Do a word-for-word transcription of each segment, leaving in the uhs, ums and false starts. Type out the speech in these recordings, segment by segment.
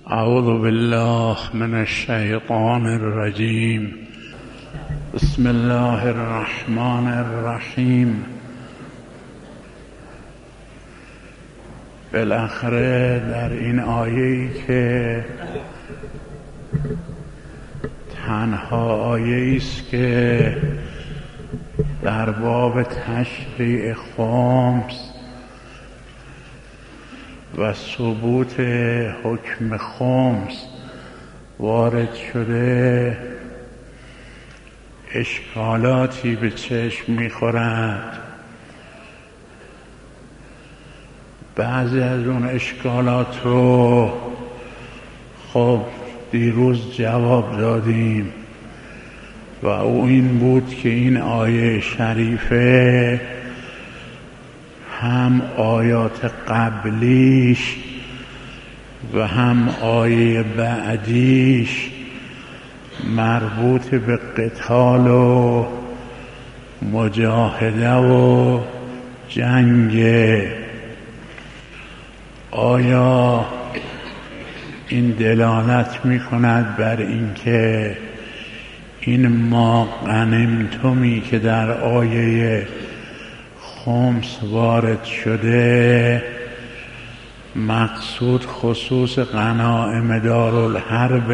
أعوذ بالله من الشيطان الرجيم. بسم الله الرحمن الرحیم. بالاخره در این آیه‌ای که تنها آیه‌ای است که در باب تشریع خمس و ثبوت حکم خمس وارد شده، اشکالاتی به چشم می‌خورد. بعضی از اون اشکالات رو خب دیروز جواب دادیم و او این بود که این آیه شریفه هم آیات قبلیش و هم آیه بعدیش مربوط به قتال و مجاهده و جنگ. آیا این دلالت می کند بر اینکه این ما غنیمتمی که در آیه خمس وارد شده مقصود خصوص غنایم دارالحرب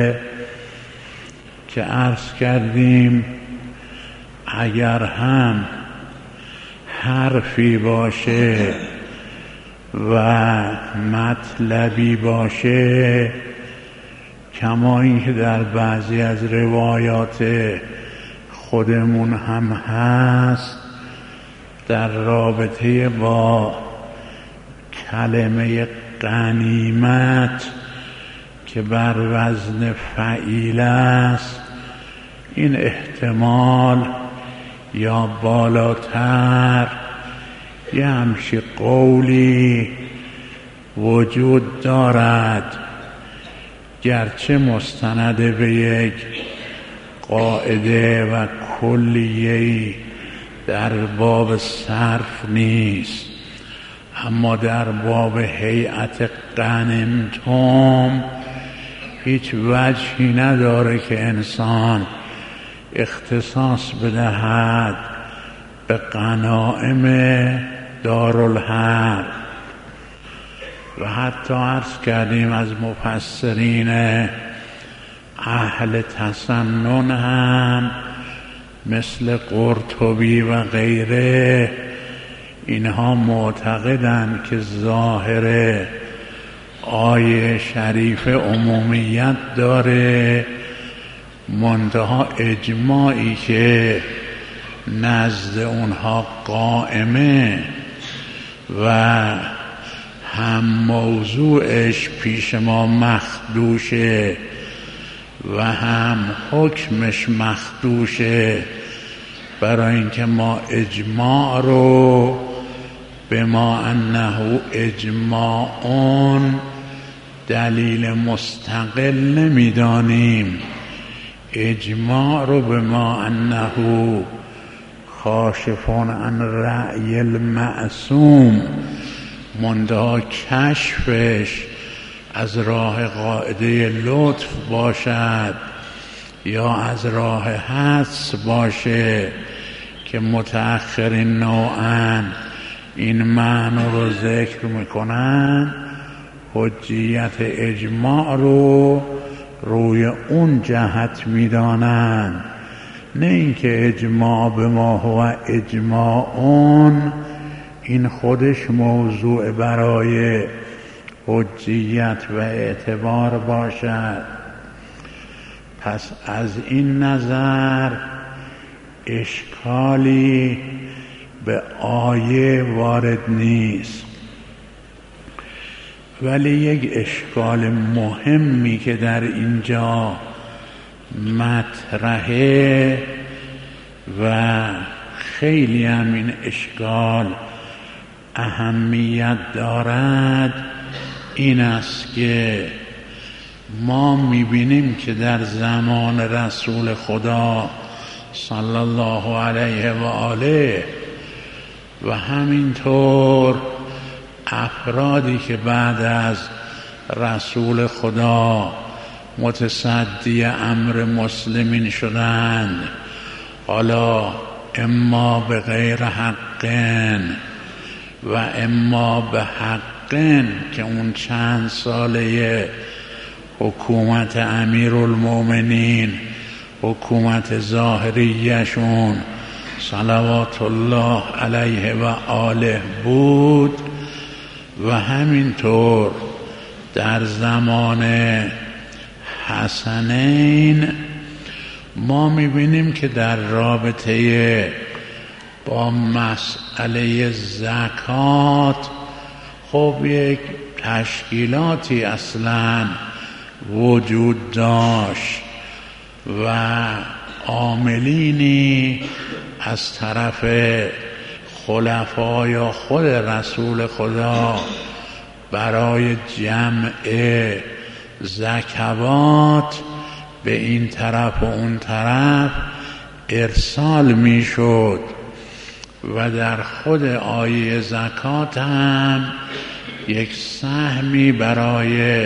که عرض کردیم اگر هم حرفی باشه و مطلبی باشه، کما اینکه در بعضی از روایات خودمون هم هست در رابطه با کلمه غنیمت که بر وزن فعیل است، این احتمال یا بالاتر یه همچین قولی وجود دارد، گرچه مستند به یک قاعده و کلیه‌ای در باب صرف نیست، اما در باب هیئت غنیمتم هیچ وجهی نداره که انسان اختصاص بدهد به غنایم دارالحرب. و حتی عرض کردیم از مفسرین اهل تسنن هم مثل قرطبی و غیره، اینها معتقدند که ظاهر آیه شریف عمومیت داره، منتها اجماعی که نزد اونها قائمه و هم موضوعش پیش ما مخدوشه و هم حکمش مخدوشه، برای اینکه ما اجماع رو به ما انه اجماعون دلیل مستقل نمیدانیم، اجماع رو به ما انه کاشفون عن رأی المعصوم، منتها کشفش از راه قاعده لطف باشد یا از راه حدس باشه که متأخرین نوعاً این معنی رو ذکر میکنن، حجیت اجماع رو روی اون جهت میدانن، نه اینکه اجماع به ما هو اجماعون این خودش موضوع برای حجیت و اعتبار باشد. پس از این نظر اشکالی به آیه وارد نیست، ولی یک اشکال مهمی که در اینجا مطرحه و خیلی هم این اشکال اهمیت دارد این است که ما میبینیم که در زمان رسول خدا صلی الله علیه و آله و همینطور افرادی که بعد از رسول خدا متصدی امر مسلمین شدند، حالا اما به غیر حقن و اما به حقن که اون چند ساله حکومت امیرالمومنین، حکومت ظاهریشون صلوات الله علیه و آله بود، و همینطور در زمان حسنین ما میبینیم که در رابطه با مسئله زکات خب یک تشکیلاتی اصلا وجود داشت و عاملینی از طرف خلفای یا خود رسول خدا برای جمع زکوات به این طرف و اون طرف ارسال می شد و در خود آیه زکات هم یک سهمی برای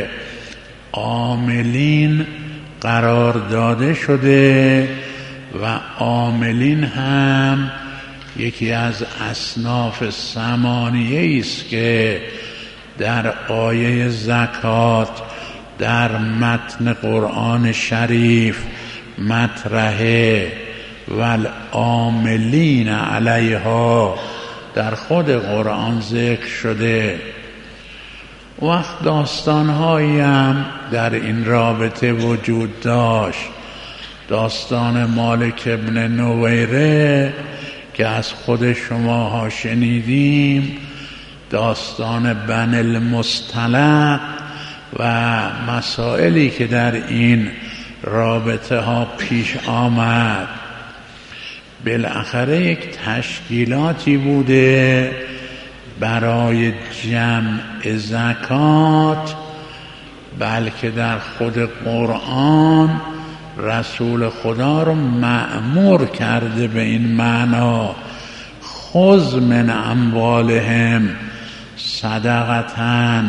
عاملین قرار داده شده و عاملین هم یکی از اصناف ثمانیه است که در آیه زکات در متن قرآن شریف مطرحه، والعاملین علیها در خود قرآن ذکر شده. وقت داستانهایی هم در این رابطه وجود داشت. داستان مالک ابن نویره که از خود شماها شنیدیم، داستان بن المصطلق و مسائلی که در این رابطه ها پیش آمد. بالاخره یک تشکیلاتی بوده برای جمع زکات، بلکه در خود قرآن رسول خدا رو مأمور کرده به این معنا: خذ من اموالهم صدقة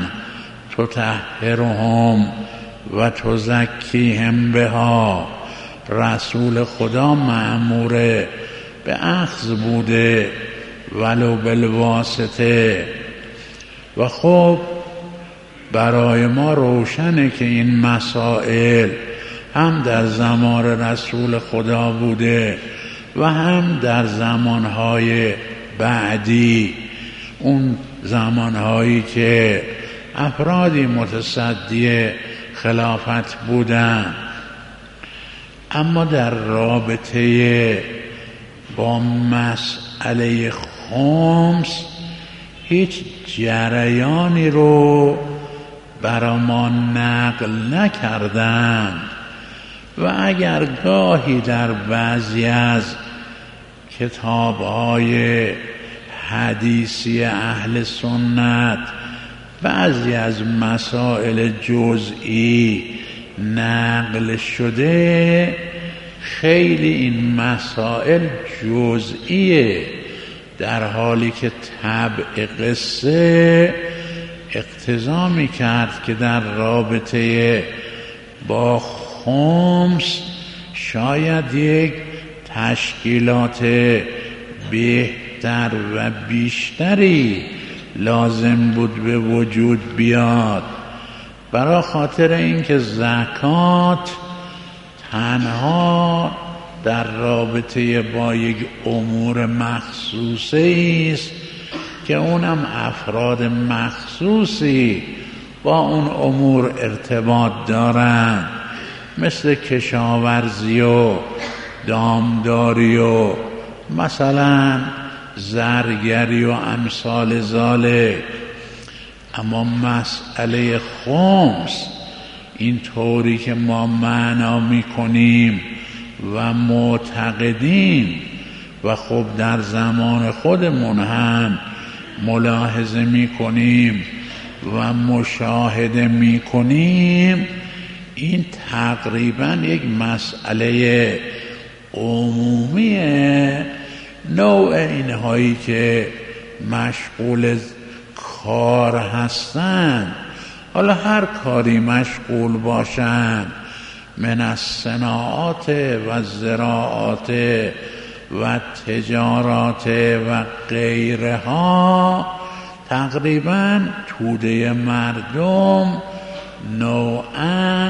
تطهرهم و تزکیهم بها. رسول خدا مأمور به اخذ بوده ولو بالواسطه. و خب برای ما روشنه که این مسائل هم در زمان رسول خدا بوده و هم در زمانهای بعدی، اون زمانهایی که افرادی متصدی خلافت بودن. اما در رابطه با مسئله خمس هیچ جریانی رو برای ما نقل نکردند و اگر گاهی در بعضی از کتاب‌های حدیثی اهل سنت بعضی از مسائل جزئی نقل شده، خیلی این مسائل جزئیه، در حالی که طبع قصه اقتضا می کرد که در رابطه با خمس شاید یک تشکیلات بهتر و بیشتری لازم بود به وجود بیاد، برای خاطر اینکه زکات تنها در رابطه با یک امور مخصوصی است که اونم افراد مخصوصی با اون امور ارتباط دارند، مثل کشاورزی و دامداری و مثلا زرگری و امثال ذالک. اما مسئله خمس این طوری که ما معنا میکنیم و معتقدیم و خب در زمان خودمون هم ملاحظه میکنیم و مشاهده میکنیم، این تقریبا یک مسئله عمومیه. نوع اینهایی که مشغول کار هستند حالا هر کاری مشغول باشن، من الصناعات و زراعات و تجارات و غیرها، تقریبا توده مردم نوعاً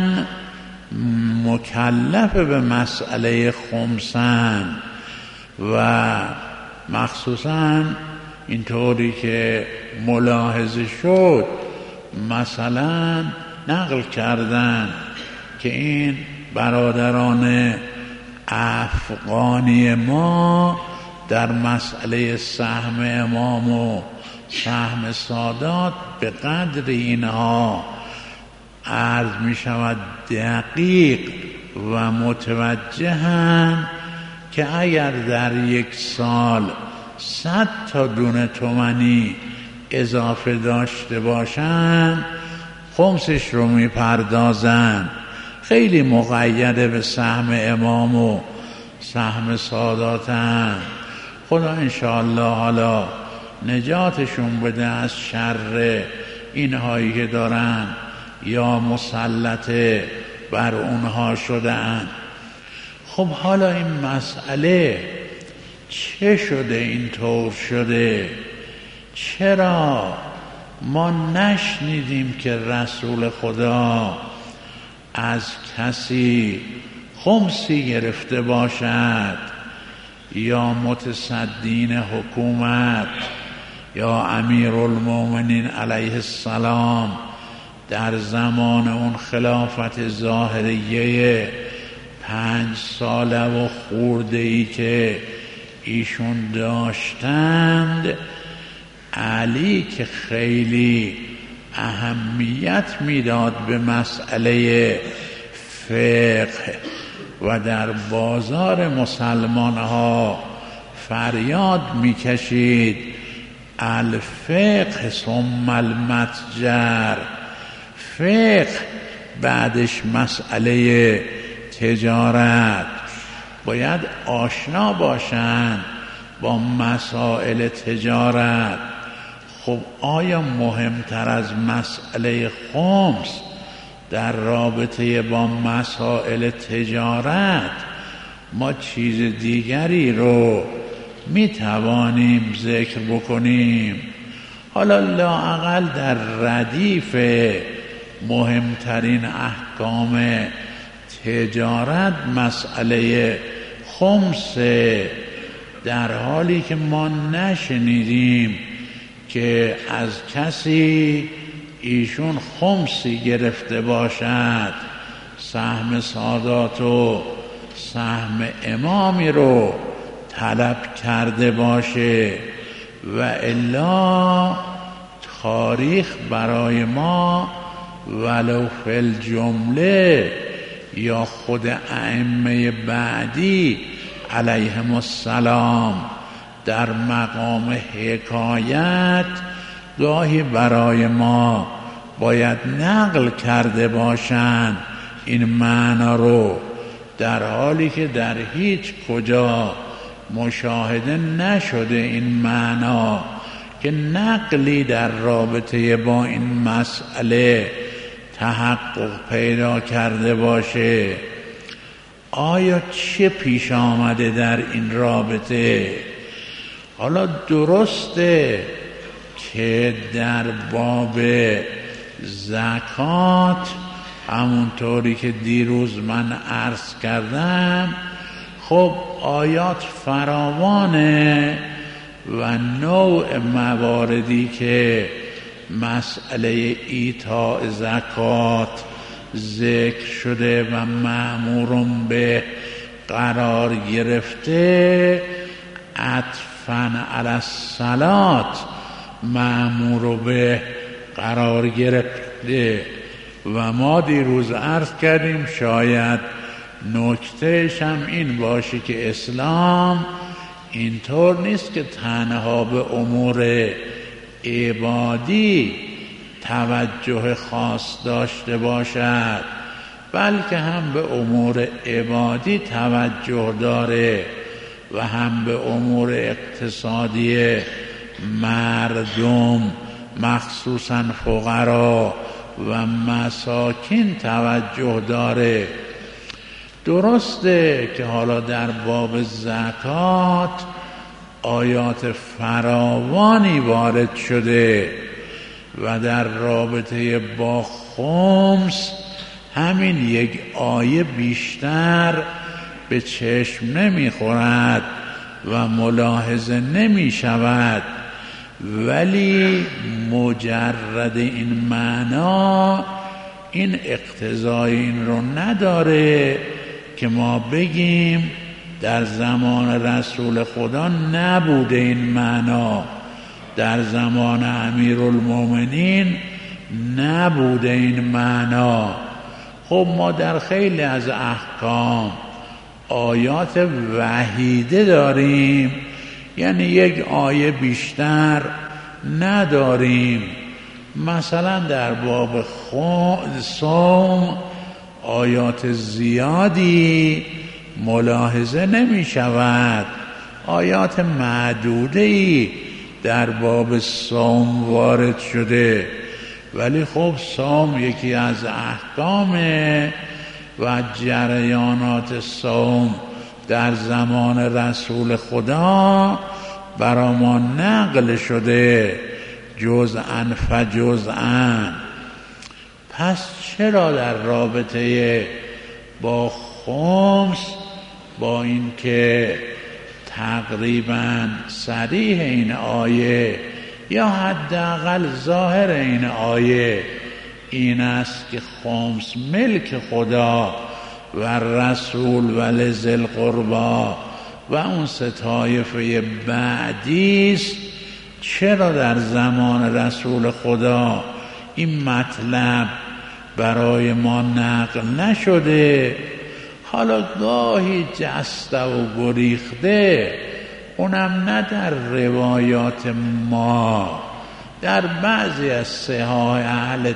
مکلف به مسئله خمسن و مخصوصاً اینطوری که ملاحظه شد، مثلا نقل کردن که این برادران افغانی ما در مسئله سهم امام و سهم سادات به قدر اینها عرض می شود دقیق و متوجهن که اگر در یک سال صد تا دونه تومانی اضافه داشته باشن خمسش رو می پردازن. خیلی مقیده به سهم امام و سهم ساداتن. خدا انشاءالله حالا نجاتشون بده از شر اینهایی که دارن یا مسلطه بر اونها شدن. خب حالا این مسئله چه شده اینطور شده؟ چرا ما نشنیدیم که رسول خدا از کسی خمسی گرفته باشد یا متصدین حکومت یا امیرالمومنین علیه السلام در زمان اون خلافت ظاهریه پنج ساله و خورده ای که ایشون داشتند، علی که خیلی اهمیت میداد به مسئله فقه و در بازار مسلمان ها فریاد میکشید الفقه ثم المتجر، فقه بعدش مسئله تجارت. باید آشنا باشن با مسائل تجارت. خب آیا مهمتر از مسئله خمس در رابطه با مسائل تجارت ما چیز دیگری رو می توانیم ذکر بکنیم؟ حالا لااقل در ردیف مهمترین احکام تجارت مسئله خمس، در حالی که ما نشنیدیم که از کسی ایشون خمسی گرفته باشد، سهم سادات و سهم امامی رو طلب کرده باشه، و الا تاریخ برای ما ولو فی الجمله یا خود ائمه بعدی علیهم السلام در مقام حکایت گاهی برای ما باید نقل کرده باشند این معنا رو، در حالی که در هیچ کجا مشاهده نشده این معنا که نقلی در رابطه با این مسئله تحقق پیدا کرده باشه. آیا چه پیش آمده در این رابطه؟ حالا درسته که در باب زکات همونطوری که دیروز من عرض کردم خب آیات فراوانه و نوع مواردی که مسئله ایتاء زکات ذکر شده و مأمورون به قرار گرفته، عطفاً علی الصلات مأمور به قرار گرفته. و ما دیروز عرض کردیم شاید نکتهش هم این باشه که اسلام اینطور نیست که تنها به امور عبادی توجه خاص داشته باشد، بلکه هم به امور عبادی توجه داره و هم به امور اقتصادی مردم، مخصوصاً فقرا و مساکین توجه داره. درسته که حالا در باب زکات آیات فراوانی وارد شده و در رابطه با خمس همین یک آیه بیشتر به چشم نمیخورد و ملاحظه نمی شود، ولی مجرد این معنا این اقتضای این رو نداره که ما بگیم در زمان رسول خدا نبوده این معنا، در زمان امیرالمومنین نبوده این معنا. خب ما در خیلی از احکام آیات وحیده داریم، یعنی یک آیه بیشتر نداریم. مثلا در باب صوم آیات زیادی ملاحظه نمی شود، آیات معدوده‌ای در باب صوم وارد شده، ولی خب صوم یکی از احکامه و جریانات صوم در زمان رسول خدا برا ما نقل شده جزءاً فجزءاً. پس چرا در رابطه با خمس، با این که تقریباً صریح این آیه یا حداقل ظاهر این آیه این است که خمس ملک خدا و رسول و لذی القربی و اون سه طایفه بعدی است، چرا در زمان رسول خدا این مطلب برای ما نقل نشده؟ حالا گاهی جسته و گریخته، اونم نه در روایات ما، در بعضی از صحاح اهل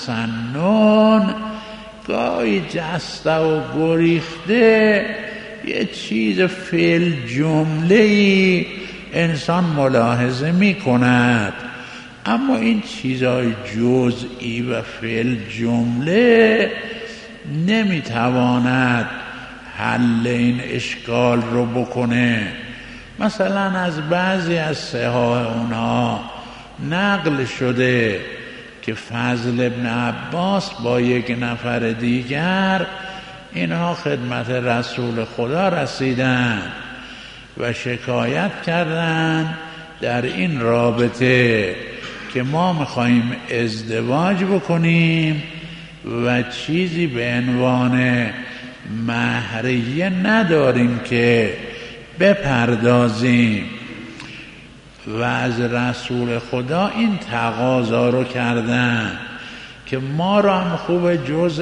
تسنن گاهی جسته و گریخته یه چیز فعل جمله‌ای انسان ملاحظه می کند، اما این چیزهای جزئی و فعل جمله نمی تواند حل این اشکال رو بکنه. مثلا از بعضی از صحاح اونها نقل شده که فضل ابن عباس با یک نفر دیگر اینها خدمت رسول خدا رسیدند و شکایت کردند در این رابطه که ما میخواییم ازدواج بکنیم و چیزی به عنوان مهریه نداریم که بپردازیم، و از رسول خدا این تقاضا رو کردن که ما را هم خوب جزء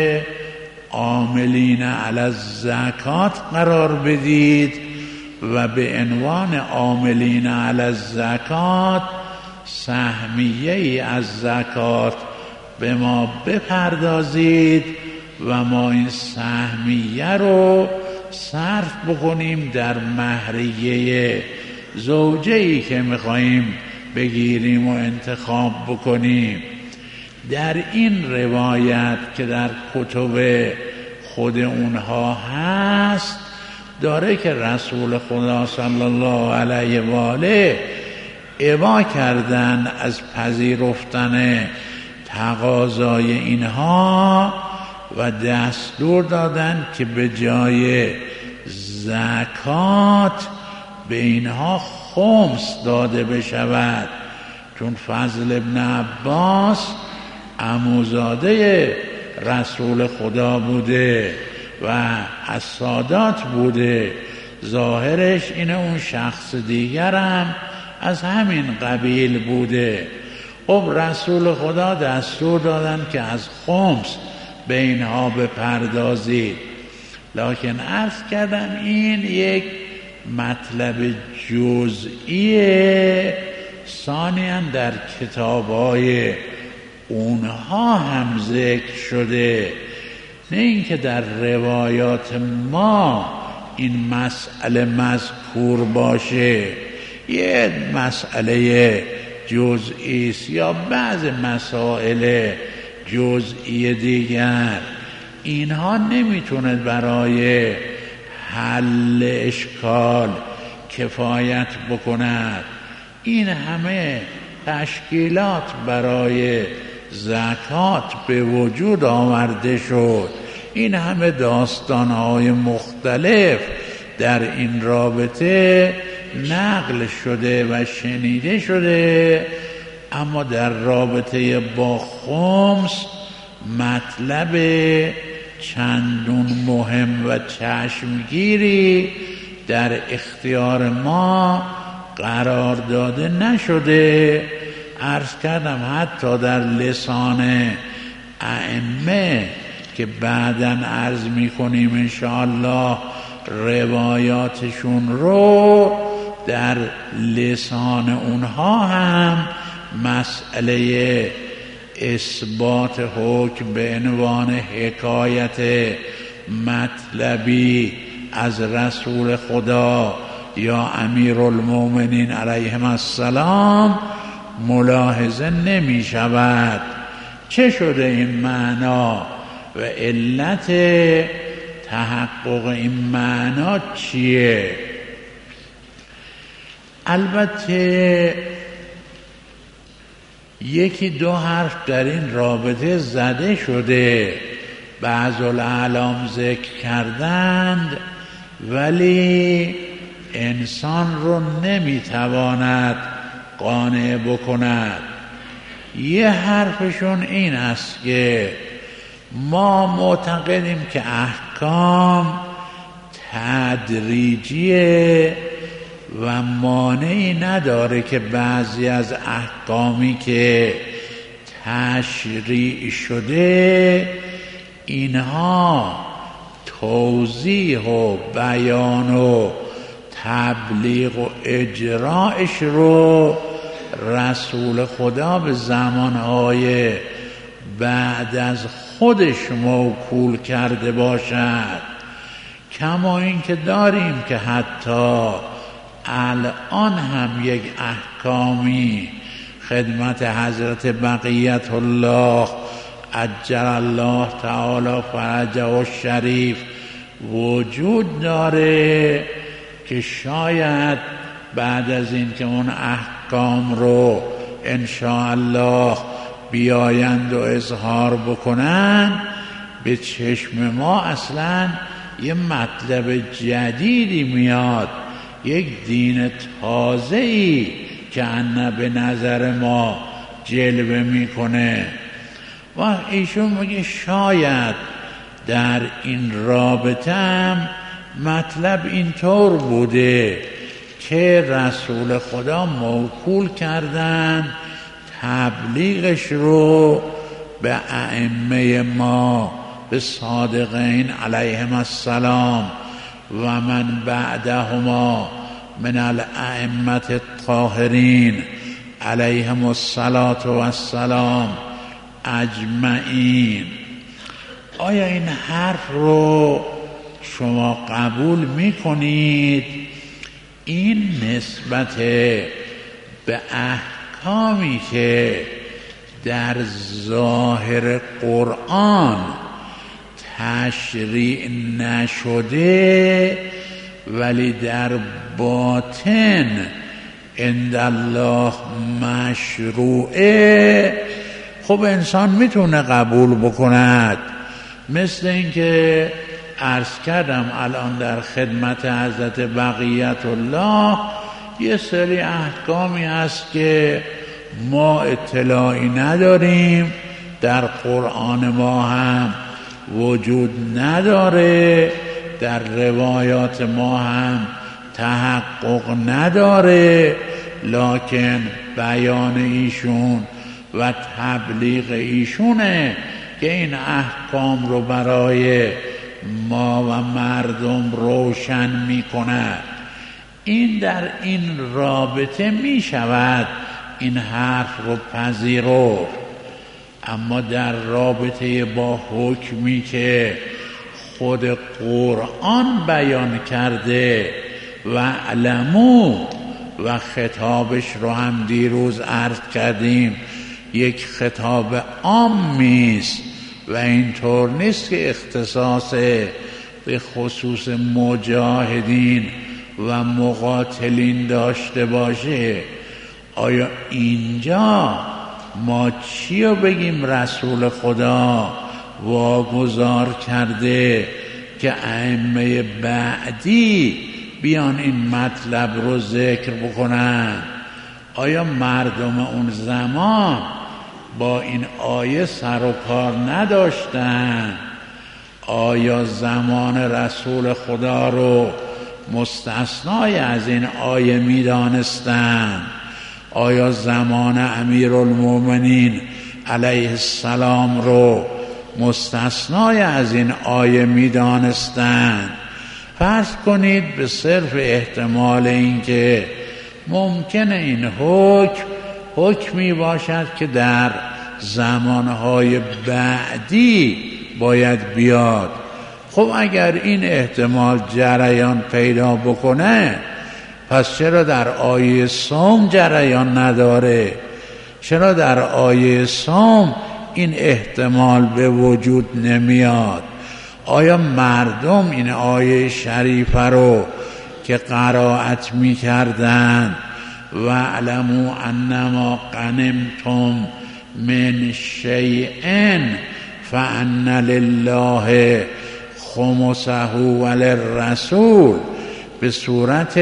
عاملین علی الزکات قرار بدید و به عنوان عاملین علی الزکات سهمیه ای از زکات به ما بپردازید و ما این سهمیه رو صرف بکنیم در مهریه زوجه‌ای که میخواییم بگیریم و انتخاب بکنیم. در این روایت که در کتب خود اونها هست داره که رسول خدا صلی الله علیه و آله ابا کردن از پذیرفتن تقاضای اینها و دستور دادن که به جای زکات به اینها خمس داده بشود، چون فضل ابن عباس عموزاده رسول خدا بوده و از سادات بوده، ظاهرش اینه اون شخص دیگرم از همین قبیل بوده. خب رسول خدا دستور دادن که از خمس به اینها بپردازید، لکن عرض کردم این یک مطلب جزئیه، ثانیاً در کتاب‌های اونها هم ذکر شده، نه اینکه در روایات ما این مسئله مذکور باشه. یه مسئله جزئی است یا بعض مسائل جزئی دیگر، اینها نمیتونه برای حل اشکال کفایت بکند. این همه تشکیلات برای زکات به وجود آورده شد، این همه داستانهای مختلف در این رابطه نقل شده و شنیده شده، اما در رابطه با خمس مطلب چندون مهم و چشمگیری در اختیار ما قرار داده نشده. عرض کردم حتی در لسان ائمه که بعداً عرض میکنیم انشاءالله روایاتشون رو، در لسان اونها هم مسئله اثبات حکم به عنوان حکایت مطلبی از رسول خدا یا امیرالمومنین علیهم السلام ملاحظه نمی شود. چه شده این معنا و علت تحقق این معنا چیه؟ البته یکی دو حرف در این رابطه زده شده، بعض الاعلام ذکر کردند، ولی انسان رو نمیتواند قانع بکند. یه حرفشون این است که ما معتقدیم که احکام تدریجیه و مانعی نداره که بعضی از احکامی که تشریع شده اینها توضیح و بیان و تبلیغ و اجراش رو رسول خدا به زمانهای بعد از خودش موکول کرده باشد. کما این که داریم که حتی الان هم یک احکامی خدمت حضرت بقیت الله عجل الله تعالی فرجه الشریف وجود داره که شاید بعد از این که اون احکام رو انشاءالله بیایند و اظهار بکنن، به چشم ما اصلا یه مطلب جدیدی میاد، یک دین تازه‌ای که انا به نظر ما جلوه میکنه. و ایشون میگه شاید در این رابطه هم مطلب اینطور بوده که رسول خدا موکول کردن تبلیغش رو به ائمه ما، به صادقین علیهم السلام و من بعدهما من الائمه الطاهرین علیهم الصلاة و السلام اجمعین. آیا این حرف رو شما قبول میکنید؟ این نسبت به احکامی که در ظاهر قرآن تشریع نشده ولی در باطن عند الله مشروعه، خب انسان میتونه قبول بکند. مثل اینکه عرض کردم الان در خدمت حضرت بقیت الله یه سری احکامی هست که ما اطلاعی نداریم، در قرآن ما هم وجود نداره، در روایات ما هم تحقق نداره، لکن بیان ایشون و تبلیغ ایشونه که این احکام رو برای ما و مردم روشن می کند. این در این رابطه می شود این حرف رو پذیرفت، اما در رابطه با حکمی که خود قرآن بیان کرده و علمو و خطابش رو هم دیروز عرض کردیم یک خطاب عامیست و اینطور نیست که اختصاص به خصوص مجاهدین و مقاتلین داشته باشه. آیا اینجا ما چی رو بگیم رسول خدا واگذار کرده که ائمه بعدی بیان این مطلب رو ذکر بکنن؟ آیا مردم اون زمان با این آیه سر و کار نداشتن؟ آیا زمان رسول خدا رو مستثنای از این آیه می دانستن؟ آیا زمان امیرالمومنین علیه السلام رو مستثنای از این آیه می دانستن؟ فرض کنید به صرف احتمال اینکه ممکنه این حکم حکمی باشد که در زمانهای بعدی باید بیاد. خب اگر این احتمال جریان پیدا بکنه، پس چرا در آیه صوم جریان نداره؟ چرا در آیه صوم این احتمال به وجود نمیاد؟ آیا مردم این آیه شریفه رو که قرائت می کردن و اعلموا انما غنمتم من شیء فان لله خمسه وللرسول به صورت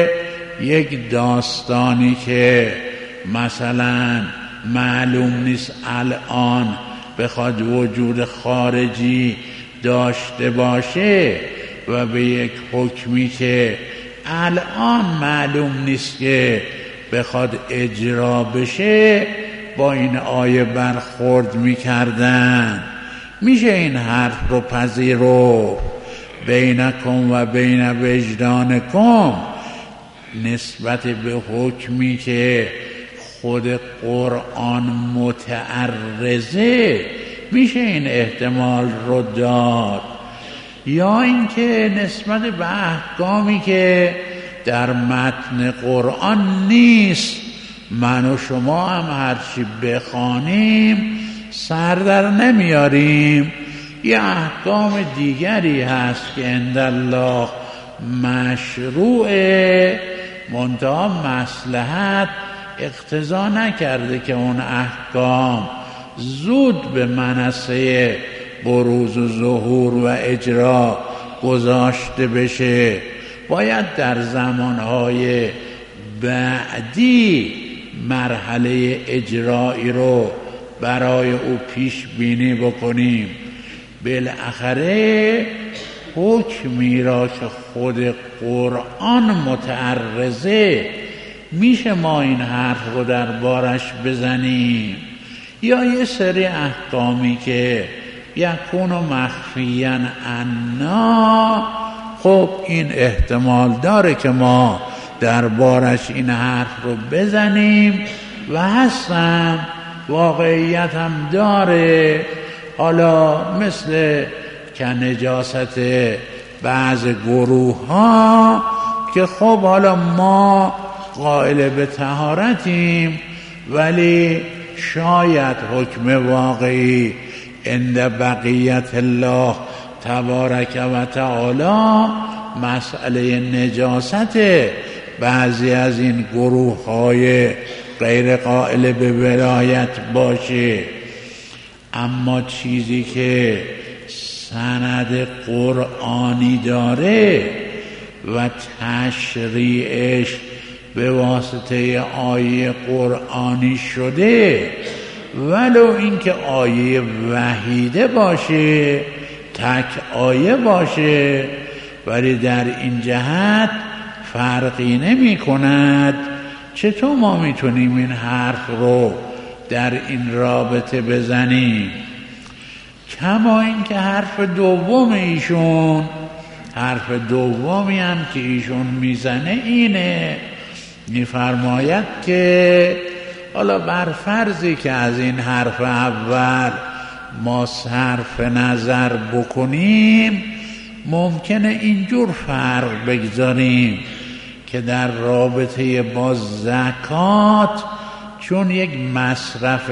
یک داستانی که مثلا معلوم نیست الان بخواد وجود خارجی داشته باشه و به یک حکمی که الان معلوم نیست که بخواد اجرا بشه با این آیه برخورد میکردن؟ میشه این حرف رو پذیرفت؟ بینکم و بین وجدانکم نسبت به حکمی که خود قرآن متعرضه، میشه این احتمال رو داد؟ یا اینکه نسبت به احکامی که در متن قرآن نیست، من و شما هم هرچی بخوانیم سر در نمیاریم، یه احکام دیگری هست که عند الله مشروعه، منتها مصلحت اقتضا نکرده که اون احکام زود به منصه بروز و ظهور و اجرا گذاشته بشه، باید در زمانهای بعدی مرحله اجرایی رو برای او پیش بینی بکنیم. بالاخره حکمی را که خود قرآن متعرضه، میشه ما این حرف رو در بارش بزنیم؟ یا یه سری احکامی که یکون و مخفیاً عنا، خب این احتمال داره که ما در بارش این حرف رو بزنیم و هستن، واقعیت هم داره. حالا مثل که نجاست بعض گروه ها که خب حالا ما قائل به طهارتیم، ولی شاید حکم واقعی عند بقیت الله تبارک و تعالی مسئله نجاست بعضی از این گروه های غیر قائل به ولایت باشه. اما چیزی که سند قرآنی داره و تشریعش به واسطه آیه قرآنی شده، ولو اینکه آیه وحیده باشه، تک آیه باشه، ولی در این جهت فرقی نمی کند. چطور ما میتونیم این حرف رو در این رابطه بزنیم؟ کما این که حرف دوم ایشون، حرف دومی هم که ایشون میزنه اینه، میفرماید که حالا بر فرضی که از این حرف اول ما صرف نظر بکنیم، ممکنه اینجور فرق بگذاریم که در رابطه با زکات چون یک مصرف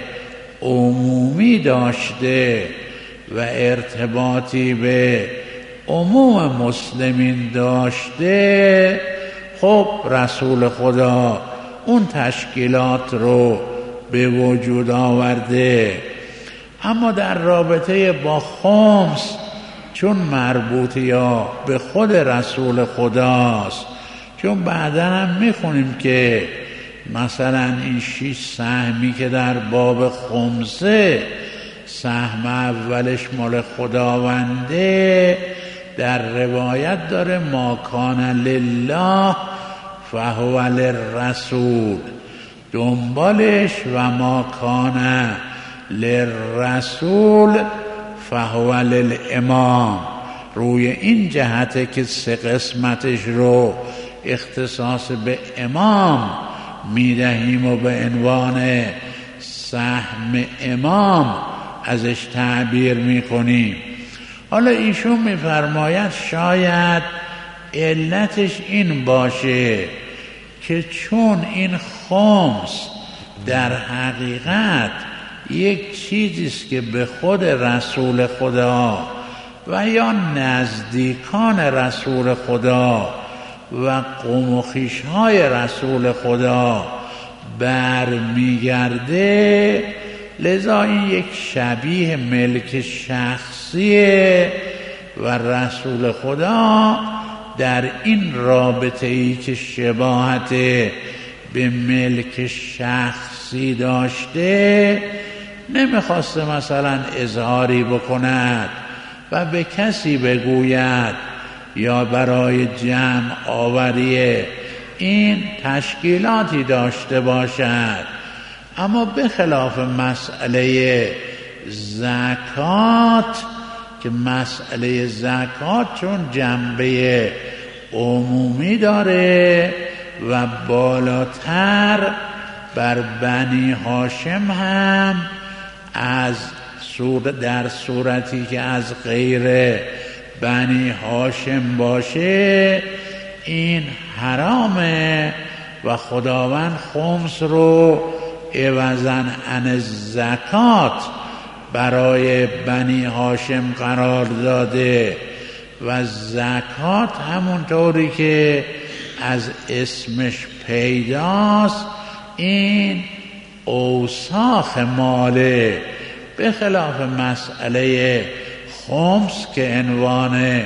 عمومی داشته و ارتباطی به عموم مسلمین داشته، خب رسول خدا اون تشکیلات رو به وجود آورده. اما در رابطه با خمس، چون مربوط یا به خود رسول خداست، چون بعدا هم میخونیم که مثلا این شش سهمی که در باب خمسه، سهم اولش مال خداونده، در روایت داره ما کان لله فهو للرسول، دنبالش و ما کان للرسول فهو للامام. روی این جهته که سه قسمتش رو اختصاص به امام میدهیم و به عنوان سهم امام ازش تعبیر میکنیم. حالا ایشون میفرماید شاید علتش این باشه که چون این خمس در حقیقت یک چیزیست که به خود رسول خدا و یا نزدیکان رسول خدا و قوم و خویش‌های رسول خدا برمیگرده، لذا این یک شبیه ملک شخصیه و رسول خدا در این رابطه ای که شباهت به ملک شخصی داشته نمیخواسته مثلا اظهاری بکند و به کسی بگوید یا برای جمع آوری این تشکیلاتی داشته باشد. اما به خلاف مسئله زکات که مسئله زکات چون جنبه عمومی داره و بالاتر بر بنی هاشم هم از صورت در صورتی که از غیر بنی هاشم باشه این حرامه و خداوند خمس رو عوضاً عن زکات برای بنی هاشم قرار داده و زکات همونطوری که از اسمش پیداست این اوساخ ماله، به خلاف مسئله خمس که عنوان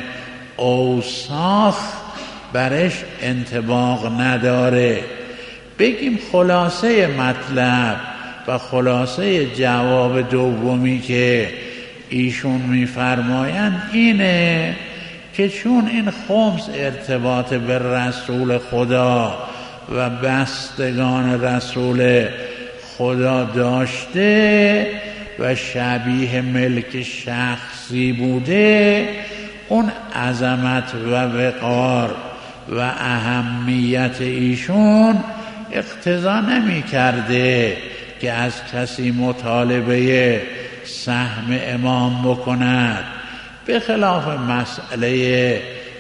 اوساخ برش انطباق نداره. بگیم خلاصه مطلب و خلاصه جواب دومی که ایشون میفرمایند اینه که چون این خمس ارتباط به رسول خدا و بستگان رسول خدا داشته و شبیه ملک شخصی بوده، اون عظمت و وقار و اهمیت ایشون اقتضا نمی کرده که از کسی مطالبه سهم امام بکند، به خلاف مسئله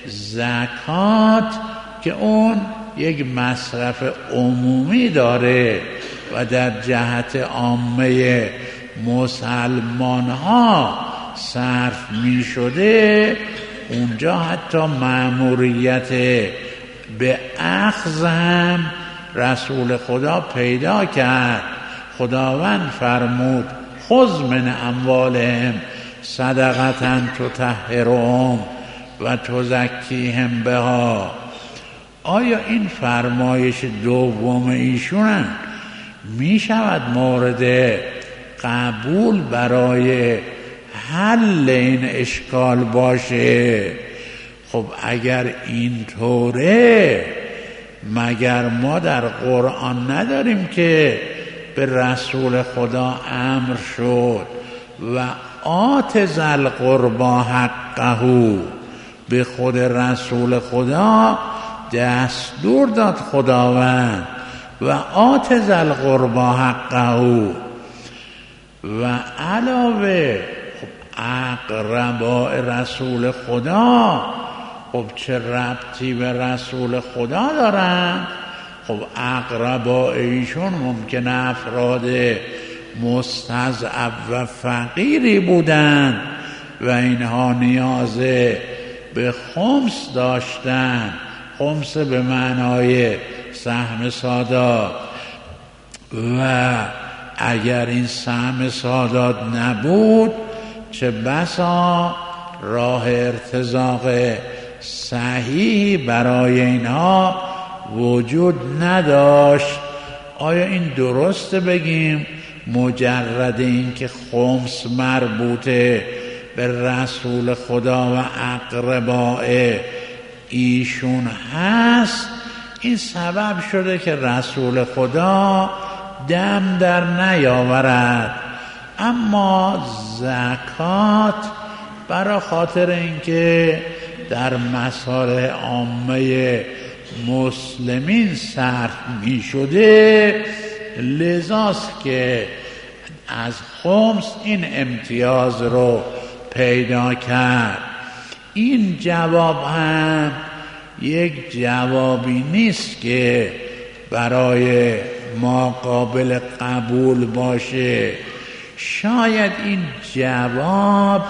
زکات که اون یک مصرف عمومی داره و در جهت عامه مسلمان ها صرف می شده، اونجا حتی مأموریت به اخذ هم رسول خدا پیدا کرد. خداوند فرمود خذ من اموالهم صدقة تطهرهم و تزکیهم بها. آیا این فرمایش دوم ایشون می شود مورد قبول برای حل این اشکال باشه؟ خب اگر اینطوره مگر ما در قرآن نداریم که به رسول خدا امر شد و آت ذی القربی حقه، به خود رسول خدا دستور داد خداوند و آت ذی القربی حقه و علاوه اقرباء رسول خدا. خب چه ربطی به رسول خدا دارن؟ خب اقربا ایشون ممکنه افراد مستضعف و فقیری بودن و اینها نیاز به خمس داشتن. خمس به معنای سهم سادات، و اگر این سهم سادات نبود چه بسا راه ارتزاق صحیحی برای اینها وجود نداشت. آیا این درسته بگیم مجرد این که خمس مربوطه به رسول خدا و اقرباء ایشون هست، این سبب شده که رسول خدا دم در نیاورد؟ اما زکات برای خاطر اینکه در مصالح عامه مسلمین صرف می شده، لذاست که از خمس این امتیاز رو پیدا کرد. این جواب هم یک جوابی نیست که برای ما قابل قبول باشه. شاید این جواب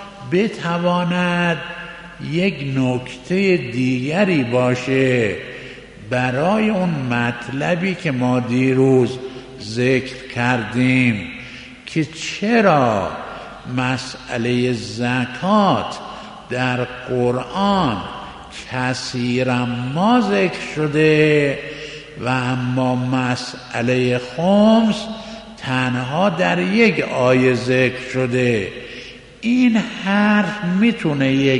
بتواند یک نکته دیگری باشه برای اون مطلبی که ما دیروز ذکر کردیم که چرا مسئله زکات در قرآن کثیرا ما ذکر شده و اما مسئله خمس تنها در یک آیه ذکر شده. این حرف میتونه یک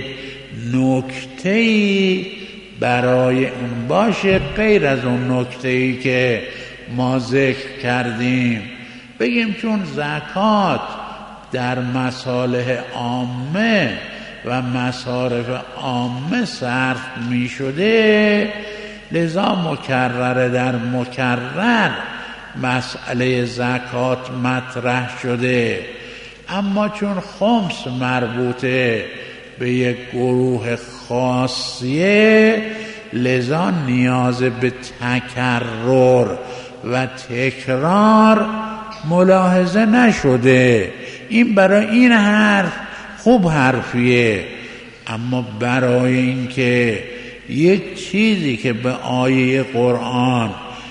نکته‌ای برای اون باشه غیر از اون نکته‌ای که ما ذکر کردیم. بگیم چون زکات در مصالح عامه و مصارف عامه صرف می شده، لذا مکرر در مکرر مسئله زکات مطرح شده. اما چون خمس مربوطه به یک گروه خاصیه، لذا نیاز به تکرر و تکرار ملاحظه نشده. این برای این حرف خوب حرفیه، اما برای اینکه یک چیزی که به آیه قرآن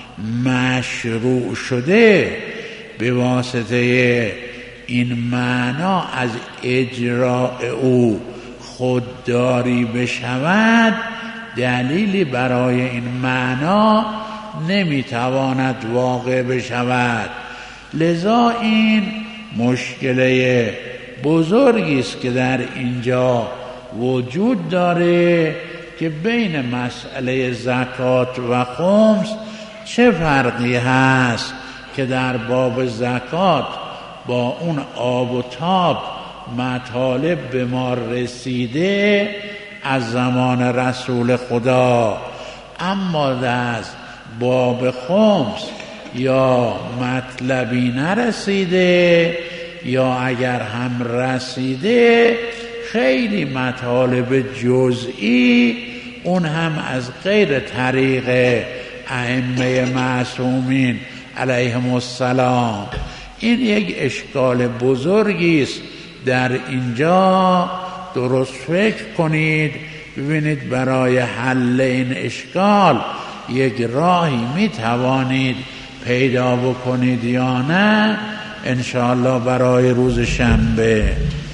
مشروع شده به واسطه این معنا از اجراء او خودداری بشود، دلیلی برای این معنا نمیتواند واقع بشود. لذا این مشکله بزرگی است که در اینجا وجود داره که بین مسئله زکات و خمس چه فرقی هست که در باب زکات با اون آب و تاب مطالب به ما رسیده از زمان رسول خدا، اما در باب خمس یا مطلبی نرسیده یا اگر هم رسیده خیلی مطالب جزئی، اون هم از غیر طریق ائمه معصومین علیهم السلام. این یک اشکال بزرگی است. در اینجا درست فکر کنید، ببینید برای حل این اشکال یک راهی می توانید پیدا بکنید یا نه. انشاءالله برای روز شنبه